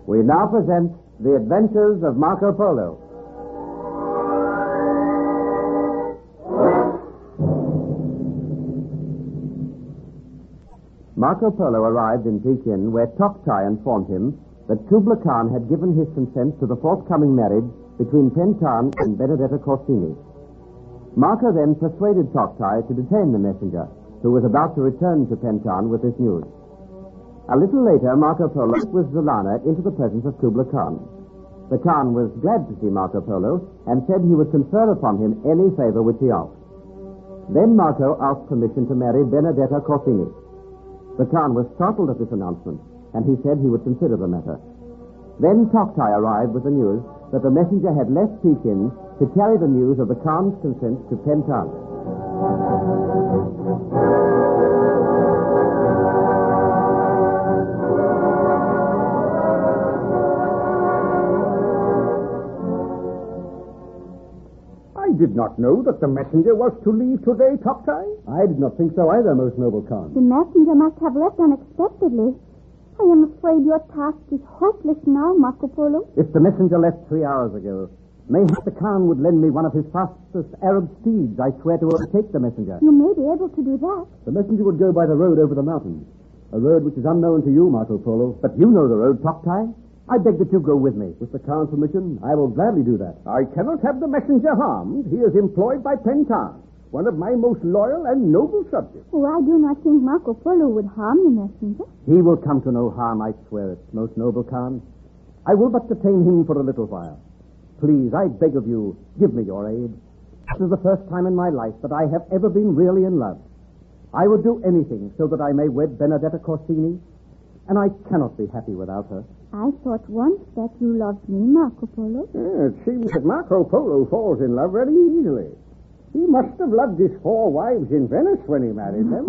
We now present The Adventures of Marco Polo. Marco Polo arrived in Pekin, where Toktai informed him that Kubla Khan had given his consent to the forthcoming marriage between Pentan and Benedetta Corsini. Marco then persuaded Toktai to detain the messenger, who was about to return to Pentan with this news. A little later, Marco Polo went with Zalana into the presence of Kubla Khan. The Khan was glad to see Marco Polo and said he would confer upon him any favor which he asked. Then Marco asked permission to marry Benedetta Corsini. The Khan was startled at this announcement, and he said he would consider the matter. Then Toktai arrived with the news that the messenger had left Pekin to carry the news of the Khan's consent to Pentan. I did not know that the messenger was to leave today, Toktai. I did not think so either, most noble Khan. The messenger must have left unexpectedly. I am afraid your task is hopeless now, Marco Polo. If the messenger left 3 hours ago, mayhap the Khan would lend me one of his fastest Arab steeds. I swear to overtake the messenger. You may be able to do that. The messenger would go by the road over the mountains, a road which is unknown to you, Marco Polo. But you know the road, Toktai. I beg that you go with me. With the Khan's permission, I will gladly do that. I cannot have the messenger harmed. He is employed by Pentan, one of my most loyal and noble subjects. Oh, I do not think Marco Polo would harm the messenger. He will come to no harm, I swear it, most noble Khan. I will but detain him for a little while. Please, I beg of you, give me your aid. This is the first time in my life that I have ever been really in love. I would do anything so that I may wed Benedetta Corsini, and I cannot be happy without her. I thought once that you loved me, Marco Polo. It seems that Marco Polo falls in love very easily. He must have loved his 4 wives in Venice when he married them.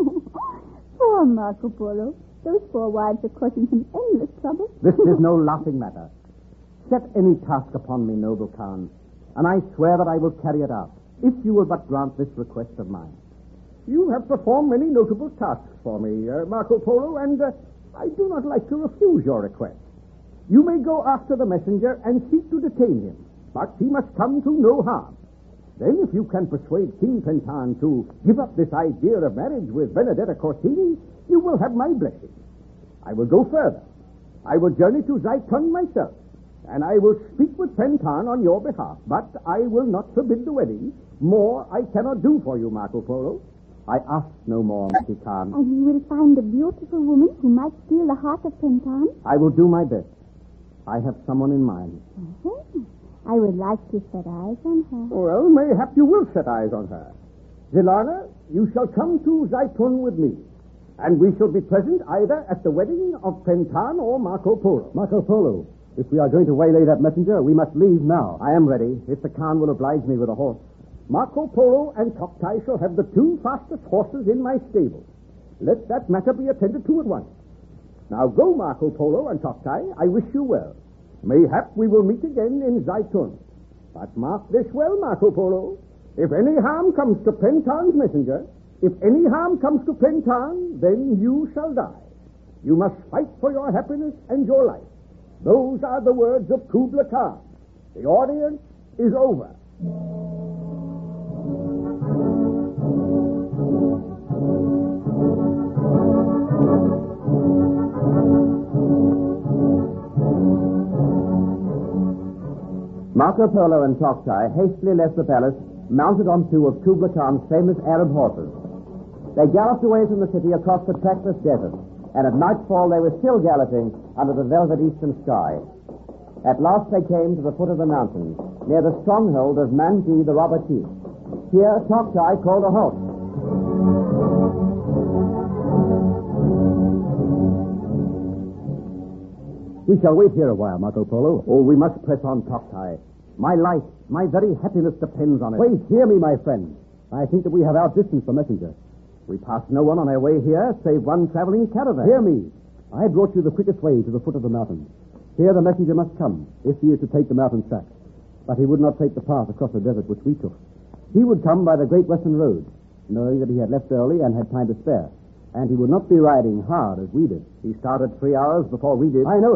Poor Marco Polo. Those 4 wives are causing him endless trouble. This is no laughing matter. Set any task upon me, noble Khan, and I swear that I will carry it out, if you will but grant this request of mine. You have performed many notable tasks for me, Marco Polo, and I do not like to refuse your request. You may go after the messenger and seek to detain him, but he must come to no harm. Then, if you can persuade King Pentan to give up this idea of marriage with Benedetta Corsini, you will have my blessing. I will go further. I will journey to Zaitun myself, and I will speak with Pentan on your behalf, but I will not forbid the wedding. More I cannot do for you, Marco Polo. I ask no more, Mr. Khan. And you will find a beautiful woman who might steal the heart of Pentan? I will do my best. I have someone in mind. Uh-huh. I would like to set eyes on her. Well, mayhap you will set eyes on her. Zilana, you shall come to Zaitun with me, and we shall be present either at the wedding of Pentan or Marco Polo. Marco Polo, if we are going to waylay that messenger, we must leave now. I am ready, if the Khan will oblige me with a horse. Marco Polo and Toktai shall have the 2 fastest horses in my stable. Let that matter be attended to at once. Now go, Marco Polo and Toktai. I wish you well. Mayhap we will meet again in Zaitun. But mark this well, Marco Polo. If any harm comes to Pentan's messenger, if any harm comes to Pentan, then you shall die. You must fight for your happiness and your life. Those are the words of Kubla Khan. The audience is over. Marco Polo and Toktai hastily left the palace, mounted on 2 of Kubla Khan's famous Arab horses. They galloped away from the city across the trackless desert, and at nightfall they were still galloping under the velvet eastern sky. At last they came to the foot of the mountains, near the stronghold of Manji, the robber chief. Here, Toktai called a halt. We shall wait here a while, Marco Polo. Oh, we must press on, Toktai. My life, my very happiness depends on it. Wait, hear me, my friend. I think that we have outdistanced the messenger. We passed no one on our way here, save one traveling caravan. Hear me. I brought you the quickest way to the foot of the mountain. Here the messenger must come, if he is to take the mountain track. But he would not take the path across the desert which we took. He would come by the Great Western Road, knowing that he had left early and had time to spare. And he would not be riding hard as we did. He started 3 hours before we did. I know it.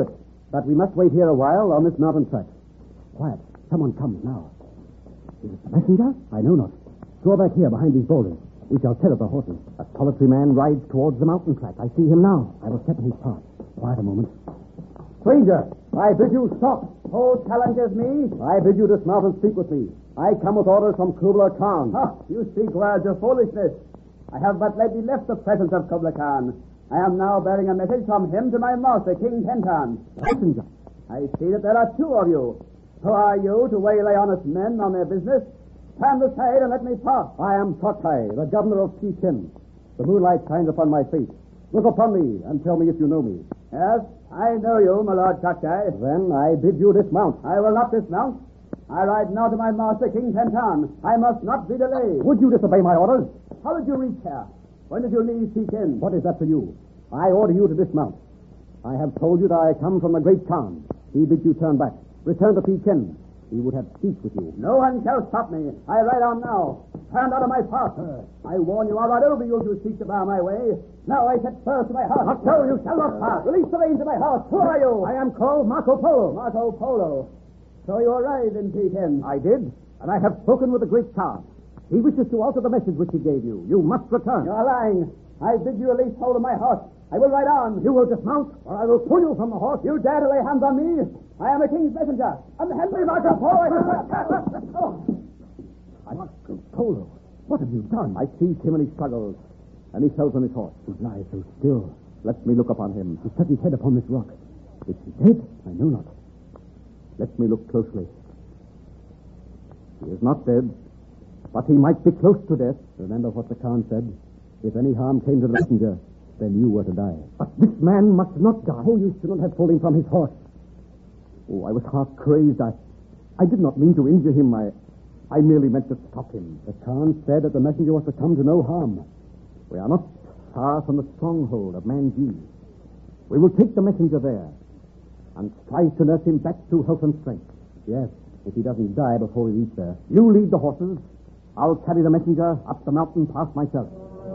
But we must wait here a while on this mountain track. Quiet. Someone comes now. Is it the messenger? I know not. Draw back here behind these boulders. We shall tether the horses. A solitary man rides towards the mountain track. I see him now. I will step in his path. Quiet a moment. Stranger, I bid you stop. Who challenges me? I bid you dismount and speak with me. I come with orders from Kubla Khan. You speak words of foolishness. I have but lately left the presence of Kubla Khan. I am now bearing a message from him to my master, King Pentan. Messenger. I see that there are two of you. Who are you to waylay honest men on their business? Stand aside and let me pass. I am Tokai, the governor of Pekin. The moonlight shines upon my face. Look upon me and tell me if you know me. Yes, I know you, my lord Tokai. Then I bid you dismount. I will not dismount. I ride now to my master, King Pentan. I must not be delayed. Would you disobey my orders? How did you reach here? When did you leave Pekin? What is that to you? I order you to dismount. I have told you that I come from the great Khan. He bids you turn back. Return to Pekin. He would have speech with you. No one shall stop me. I ride on now. Stand out of my path. I warn you, I'll ride over you to seek to bar my way. Now I set spurs to my horse. Not so, you shall not pass. Release the reins of my horse. Who are you? I am called Marco Polo. Marco Polo. So you arrived in Pekin. I did, and I have spoken with the great Khan. He wishes to alter the message which he gave you. You must return. You are lying. I bid you release hold of my horse. I will ride on. You will dismount, or I will pull you from the horse. You dare to lay hands on me? I am a king's messenger. Unhand me, Marco Polo. Marco Polo, what have you done? I seized him and he struggled, and he fell from his horse. He lies so still. Let me look upon him. He set his head upon this rock. Is he dead? I know not. Let me look closely. He is not dead, but he might be close to death. Remember what the Khan said. If any harm came to the messenger, then you were to die. But this man must not die. Oh, you should not have pulled him from his horse. Oh, I was half crazed. I did not mean to injure him. I merely meant to stop him. The Khan said that the messenger was to come to no harm. We are not far from the stronghold of Manji. We will take the messenger there and strive to nurse him back to health and strength. Yes, if he doesn't die before we reach there. You lead the horses. I'll carry the messenger up the mountain path myself.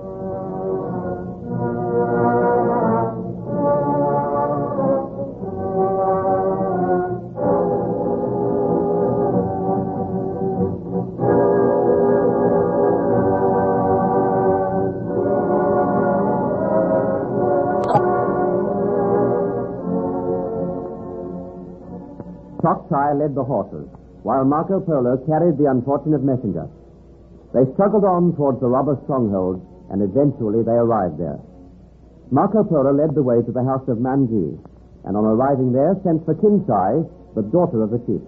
Choktai led the horses, while Marco Polo carried the unfortunate messenger. They struggled on towards the robber stronghold, and eventually they arrived there. Marco Polo led the way to the house of Manji, and on arriving there, sent for Kinsai, the daughter of the chief.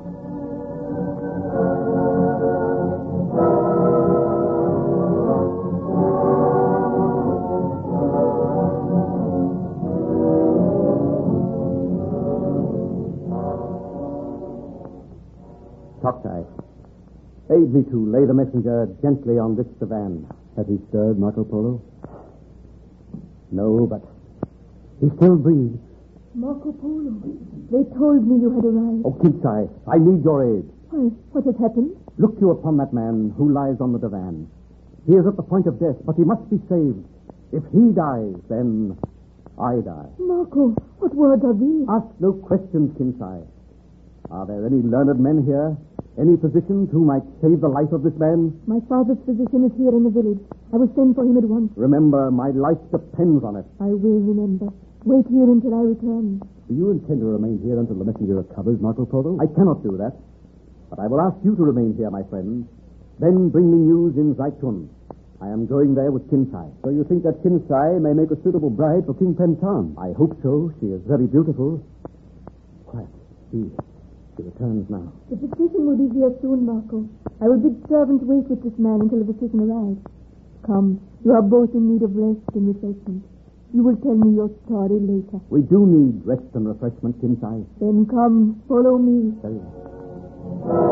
Choktai, aid me to lay the messenger gently on this divan. Has he stirred, Marco Polo? No, but he still breathes. Marco Polo, they told me you had arrived. Oh, Kinsai, I need your aid. Why, what has happened? Look you upon that man who lies on the divan. He is at the point of death, but he must be saved. If he dies, then I die. Marco, what words are these? Ask no questions, Kinsai. Are there any learned men here? Any physicians who might save the life of this man? My father's physician is here in the village. I will send for him at once. Remember, my life depends on it. I will remember. Wait here until I return. Do you intend to remain here until the messenger recovers, Marco Polo? I cannot do that. But I will ask you to remain here, my friend. Then bring me news in Zaitun. I am going there with Kinsai. So you think that Kinsai may make a suitable bride for King Pentan? I hope so. She is very beautiful. Quiet. She returns now. The physician will be here soon, Marco. I will bid servants wait with this man until the physician arrives. Come, you are both in need of rest and refreshment. You will tell me your story later. We do need rest and refreshment, Kinsai. Then come, follow me. Very well.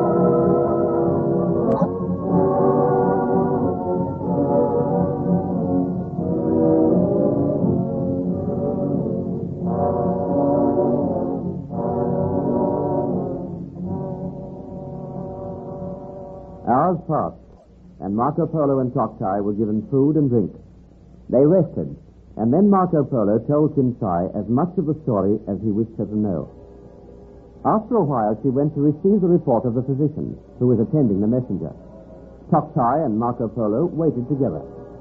Hours passed, and Marco Polo and Choktai were given food and drink. They rested, and then Marco Polo told Kinsai as much of the story as he wished her to know. After a while, she went to receive the report of the physician, who was attending the messenger. Toktai and Marco Polo waited together.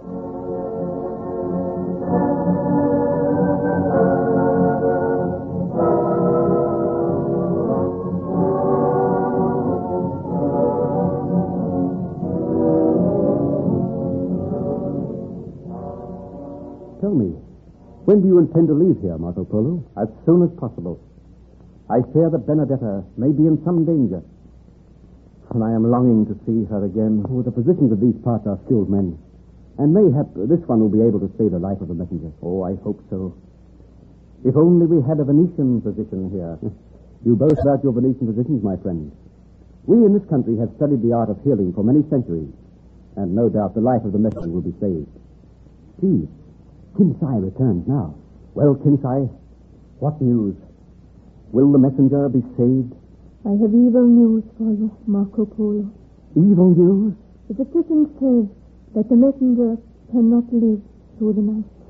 Tell me, when do you intend to leave here, Marco Polo? As soon as possible. I fear that Benedetta may be in some danger, and I am longing to see her again. Oh, the physicians of these parts are skilled men, and mayhap this one will be able to save the life of the messenger. Oh, I hope so. If only we had a Venetian physician here. You boast about your Venetian physicians, my friend. We in this country have studied the art of healing for many centuries, and no doubt the life of the messenger will be saved. See, Kinsai returns now. Well, Kinsai, what news? Will the messenger be saved? I have evil news for you, Marco Polo. Evil news? The physician says that the messenger cannot live through the night.